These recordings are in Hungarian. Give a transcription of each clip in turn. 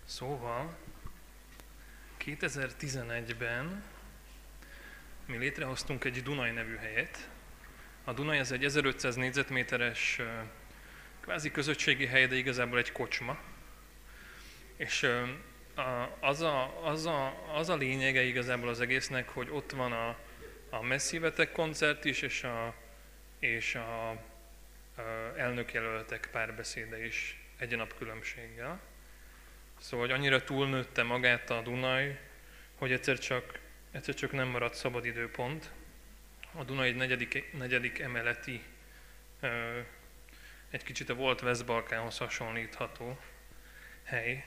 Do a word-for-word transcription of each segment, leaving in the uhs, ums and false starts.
Szóval kétezer-tizenegyben mi létrehoztunk egy Dunaj nevű helyet. A Dunaj ez egy ezerötszáz négyzetméteres kvázi közösségi hely, de igazából egy kocsma. És az a, az a, az a lényege igazából az egésznek, hogy ott van a, a Messzívetek koncert is, és a, és a, a elnökjelöltek párbeszéde is egy nap különbséggel. Szóval, hogy annyira túlnőtte magát a Dunaj, hogy egyszer csak, egyszer csak nem maradt szabadidőpont. A Dunaj egy negyedik, negyedik emeleti, egy kicsit a volt West-Balkánhoz hasonlítható hely,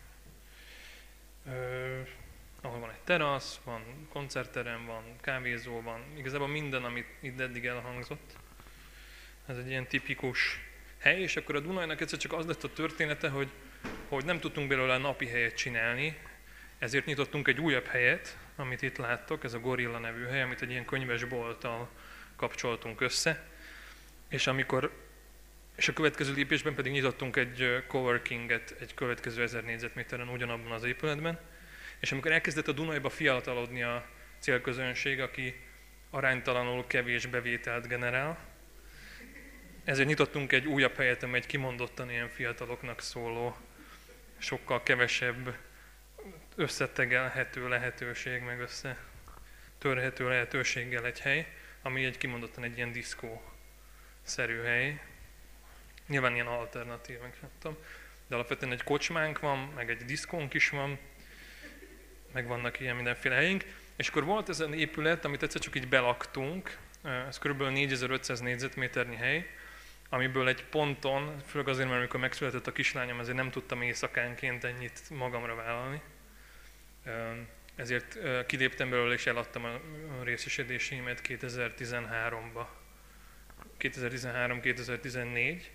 ahol van egy terasz, van koncertterem, van kávézó, van igazából minden, amit itt eddig elhangzott. Ez egy ilyen tipikus hely, és akkor a Dunajnak egyszer csak az lett a története, hogy hogy nem tudtunk belőle napi helyet csinálni, ezért nyitottunk egy újabb helyet, amit itt láttok, ez a Gorilla nevű hely, amit egy ilyen könyvesbolttal kapcsoltunk össze. És, amikor, és a következő lépésben pedig nyitottunk egy coworkinget egy következő ezer négyzetméteren ugyanabban az épületben. És amikor elkezdett a Dunajba fiatalodni a célközönség, aki aránytalanul kevés bevételt generál, ezért nyitottunk egy újabb helyet, amely egy kimondottan ilyen fiataloknak szóló, sokkal kevesebb összetegelhető lehetőség, meg összetörhető lehetőséggel egy hely, ami egy kimondottan egy ilyen diszkó-szerű hely. Nyilván ilyen alternatív, meg nem tudom. De alapvetően egy kocsmánk van, meg egy diszkónk is van, meg vannak ilyen mindenféle helyünk. És akkor volt ez az épület, amit egyszer csak így belaktunk, ez kb. négyezer-ötszáz négyzetméternyi hely, amiből egy ponton, főleg azért, mert amikor megszületett a kislányom, ezért nem tudtam éjszakánként ennyit magamra vállalni. Ezért kiléptem belőle és eladtam a részesedéseimet kétezer-tizenháromba. kétezer-tizenhárom kétezer-tizennégy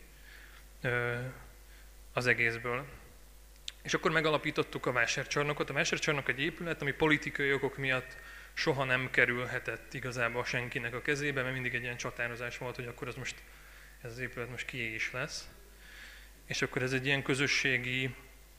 az egészből. És akkor megalapítottuk a Vásárcsarnokot. A Vásárcsarnok egy épület, ami politikai okok miatt soha nem kerülhetett igazából senkinek a kezébe, mert mindig egy ilyen csatározás volt, hogy akkor az most ez az épület most kié is lesz. És akkor ez egy ilyen közösségi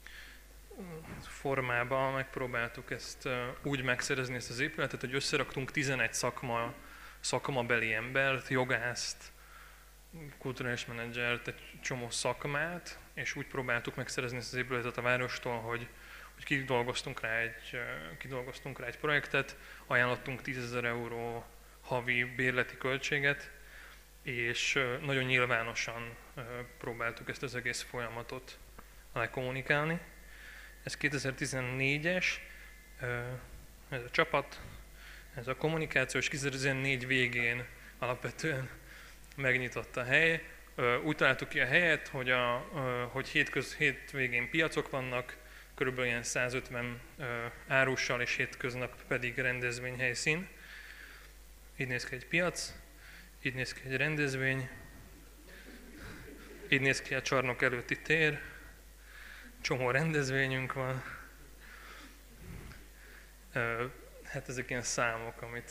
formában megpróbáltuk ezt úgy megszerezni, ezt az épületet, hogy összeraktunk tizenegy szakma, szakmabeli embert, jogászt, kulturális menedzsert, egy csomó szakmát, és úgy próbáltuk megszerezni ezt az épületet a várostól, hogy, hogy kidolgoztunk rá egy, kidolgoztunk rá egy projektet, ajánlottunk tízezer euró havi bérleti költséget, és nagyon nyilvánosan próbáltuk ezt az egész folyamatot lekommunikálni. Ez kétezer-tizennégyes, ez a csapat, ez a kommunikáció, és kétezer-tizennégy végén alapvetően megnyitott a hely. Úgy találtuk ki a helyet, hogy, a, hogy hétköz, hétvégén piacok vannak, körülbelül ilyen százötven árussal, és hétköznap pedig rendezvényhelyszín. Így néz ki egy piac. Így néz ki egy rendezvény, így néz ki a csarnok előtti tér, csomó rendezvényünk van. Hát ezek ilyen számok, amit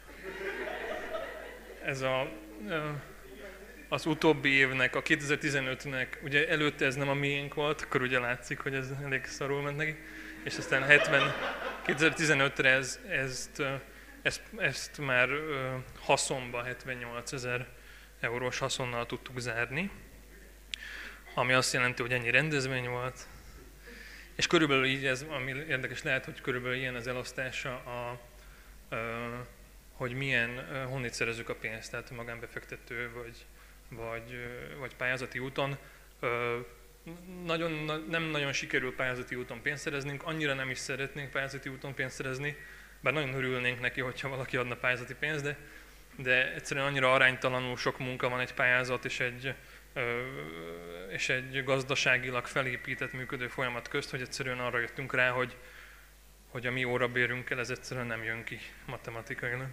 ez a, az utóbbi évnek, a kétezer-tizenötnek, ugye előtte ez nem a miénk volt, akkor ugye látszik, hogy ez elég szarul ment neki, és aztán hetven, kétezer-tizenötre ez, ezt Ezt, ezt már ö, haszonba hetvennyolcezer eurós haszonnal tudtuk zárni, ami azt jelenti, hogy ennyi rendezvény volt. És körülbelül így ez, ami érdekes lehet, hogy körülbelül ilyen az elosztása, a, ö, hogy milyen, ö, honnét szerezzük a pénzt, tehát magánbefektető vagy, vagy, ö, vagy pályázati úton. Ö, nagyon, na, nem nagyon sikerül pályázati úton pénzt szereznünk, annyira nem is szeretnénk pályázati úton pénzt szerezni, bár nagyon örülnénk neki, hogyha valaki adna pályázati pénzt, de, de egyszerűen annyira aránytalanul sok munka van egy pályázat és egy, ö, és egy gazdaságilag felépített működő folyamat közt, hogy egyszerűen arra jöttünk rá, hogy, hogy a mi órabérünkkel ez egyszerűen nem jön ki matematikailag.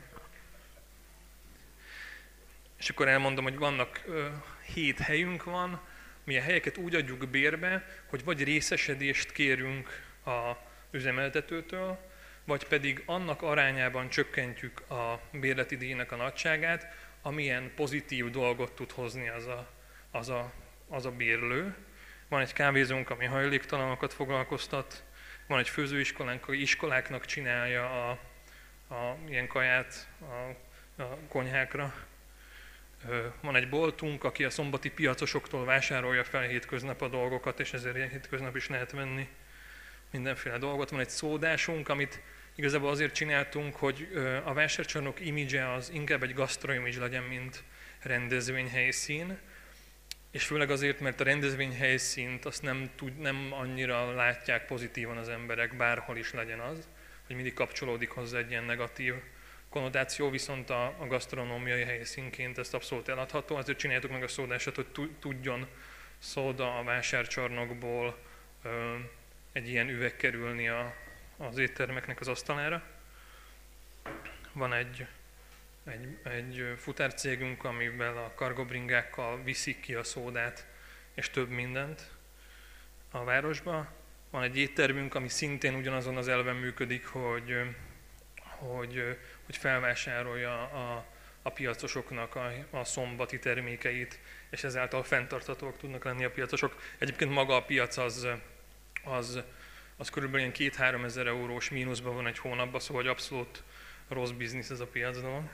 És akkor elmondom, hogy vannak ö, hét helyünk van, mi a helyeket úgy adjuk bérbe, hogy vagy részesedést kérünk az üzemeltetőtől, vagy pedig annak arányában csökkentjük a bérleti díjnak a nagyságát, amilyen pozitív dolgot tud hozni az a, az a, az a bérlő, van egy kávézónk, ami hajléktalanokat foglalkoztat, van egy főzőiskolánk, aki iskoláknak csinálja a, a ilyen kaját a, a konyhákra. Van egy boltunk, aki a szombati piacosoktól vásárolja fel hétköznap a dolgokat, és ezért hétköznap is lehet venni mindenféle dolgot. Van egy szódásunk, amit igazából azért csináltunk, hogy a vásárcsarnok imidzse az inkább egy gasztroimage legyen, mint rendezvényhelyszín. És főleg azért, mert a rendezvényhelyszínt azt nem, tud, nem annyira látják pozitívan az emberek, bárhol is legyen az, hogy mindig kapcsolódik hozzá egy ilyen negatív konnotáció, viszont a, a gasztronómiai helyszínként ezt abszolút eladható, azért csináltuk meg a szódásat, hogy tudjon szóda a vásárcsarnokból ö, egy ilyen üveg kerülni a, az éttermeknek az asztalára. Van egy, egy, egy futárcégünk, amivel a kargobringákkal viszik ki a szódát és több mindent a városba. Van egy éttermünk, ami szintén ugyanazon az elven működik, hogy, hogy, hogy felvásárolja a, a piacosoknak a, a szombati termékeit, és ezáltal fenntarthatóak tudnak lenni a piacosok. Egyébként maga a piac az, az, az körülbelül két-három ezer eurós mínuszban van egy hónapban, szóval hogy abszolút rossz biznisz ez a piacdalon.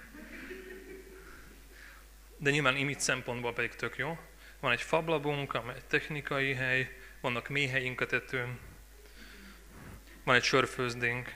De nyilván image szempontból pedig tök jó. Van egy fablabunk, amely egy technikai hely, vannak méhelyeink a tetőn, van egy sörfőzdénk.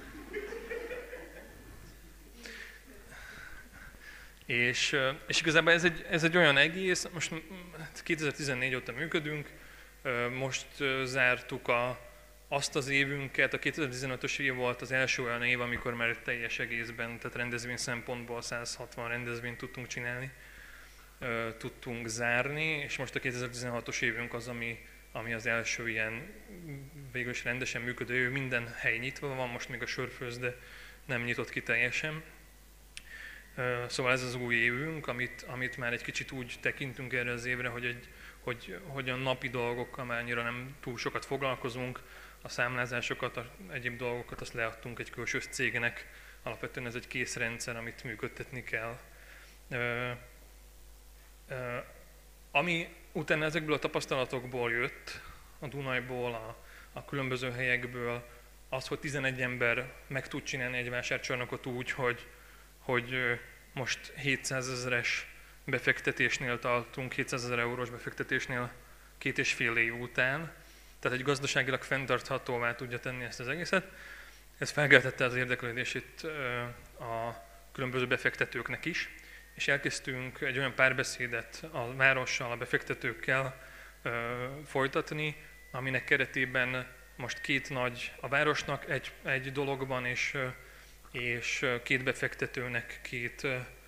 És, és igazából ez egy, ez egy olyan egész, most kétezer-tizennégy óta működünk, most zártuk a, azt az évünket, a kétezer-tizenötös év volt az első olyan év, amikor már teljes egészben, tehát rendezvény szempontból száz hatvan rendezvényt tudtunk csinálni, tudtunk zárni, és most a kétezer-tizenhatos évünk az, ami, ami az első ilyen végül is rendesen működő, minden hely nyitva van, most még a sörfőzde nem nyitott ki teljesen. Szóval ez az új évünk, amit, amit már egy kicsit úgy tekintünk erre az évre, hogy, egy, hogy, hogy a napi dolgokkal már annyira nem túl sokat foglalkozunk, a számlázásokat, a egyéb dolgokat azt leadtunk egy külső cégnek, alapvetően ez egy kész rendszer, amit működtetni kell. Ö, ö, ami utána ezekből a tapasztalatokból jött, a Dunajból, a, a különböző helyekből, az, hogy tizenegy ember meg tud csinálni egy vásárcsarnokot úgy, hogy, hogy most hétszázezres befektetésnél tartunk, hétszázezer eurós befektetésnél két és fél év után, tehát egy gazdaságilag fenntarthatóvá tudja tenni ezt az egészet. Ez felkeltette az érdeklődését a különböző befektetőknek is, és elkezdtünk egy olyan párbeszédet a várossal, a befektetőkkel folytatni, aminek keretében most két nagy, a városnak egy, egy dologban, és, és két befektetőnek két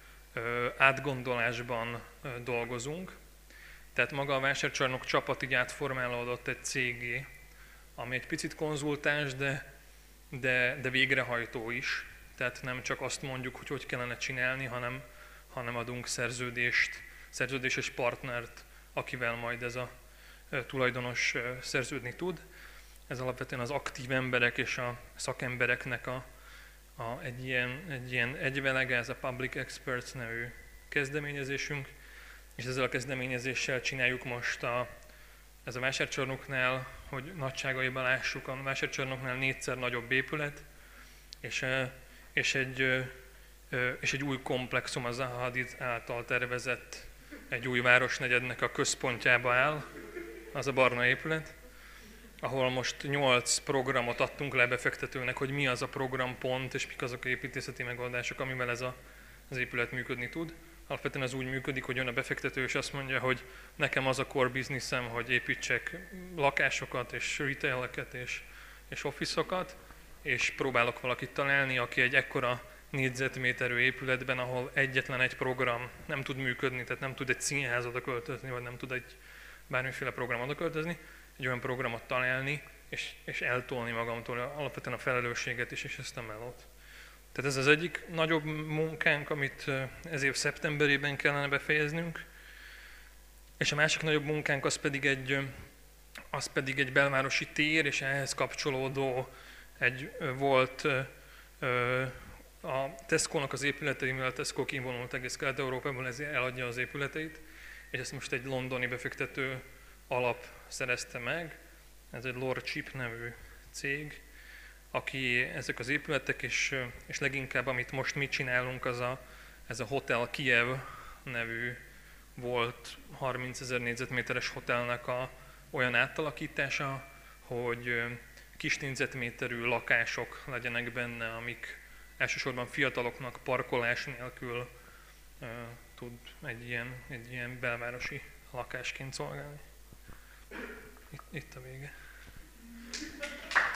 átgondolásban dolgozunk. Tehát maga a vásárcsarnok csapat így átformálódott egy cégé, ami egy picit konzultáns, de, de, de végrehajtó is. Tehát nem csak azt mondjuk, hogy hogy kellene csinálni, hanem, hanem adunk szerződést, szerződéses partnert, akivel majd ez a tulajdonos szerződni tud. Ez alapvetően az aktív emberek és a szakembereknek a, a, egy, ilyen, egy ilyen egyvelege, ez a Public Experts nevű kezdeményezésünk. És ezzel a kezdeményezéssel csináljuk most a, ez a vásárcsarnoknál, hogy nagyságaiban lássuk, a vásárcsarnoknál négyszer nagyobb épület, és, és, egy, és egy új komplexum, az Zaha Hadid által tervezett egy új városnegyednek a központjába áll, az a barna épület, ahol most nyolc programot adtunk le befektetőnek, hogy mi az a programpont, és mik azok a építészeti megoldások, amivel ez a, az épület működni tud. Alapvetően az úgy működik, hogy jön a befektető, és azt mondja, hogy nekem az a core businessem, hogy építsek lakásokat, és retaileket, és, és office-okat, és próbálok valakit találni, aki egy ekkora négyzetméterű épületben, ahol egyetlen egy program nem tud működni, tehát nem tud egy színház oda költözni, vagy nem tud egy bármiféle program oda költözni, egy olyan programot találni, és, és eltolni magamtól alapvetően a felelősséget is, és ezt a melót. Tehát ez az egyik nagyobb munkánk, amit ez év szeptemberében kellene befejeznünk, és a másik nagyobb munkánk az pedig egy, az pedig egy belvárosi tér, és ehhez kapcsolódó egy volt a Tesco-nak az épületei, mivel a Tesco kivonult egész Kelet-Európából, ezért eladja az épületeit, és ezt most egy londoni befektető alap szerezte meg, ez egy Lord Chip nevű cég, aki ezek az épületek, és, és leginkább amit most mi csinálunk, az a, ez a Hotel Kiev nevű volt harmincezer négyzetméteres hotelnek a, olyan átalakítása, hogy kis négyzetméterű lakások legyenek benne, amik elsősorban fiataloknak parkolás nélkül uh, tud egy ilyen, egy ilyen belvárosi lakásként szolgálni. Itt, itt a vége.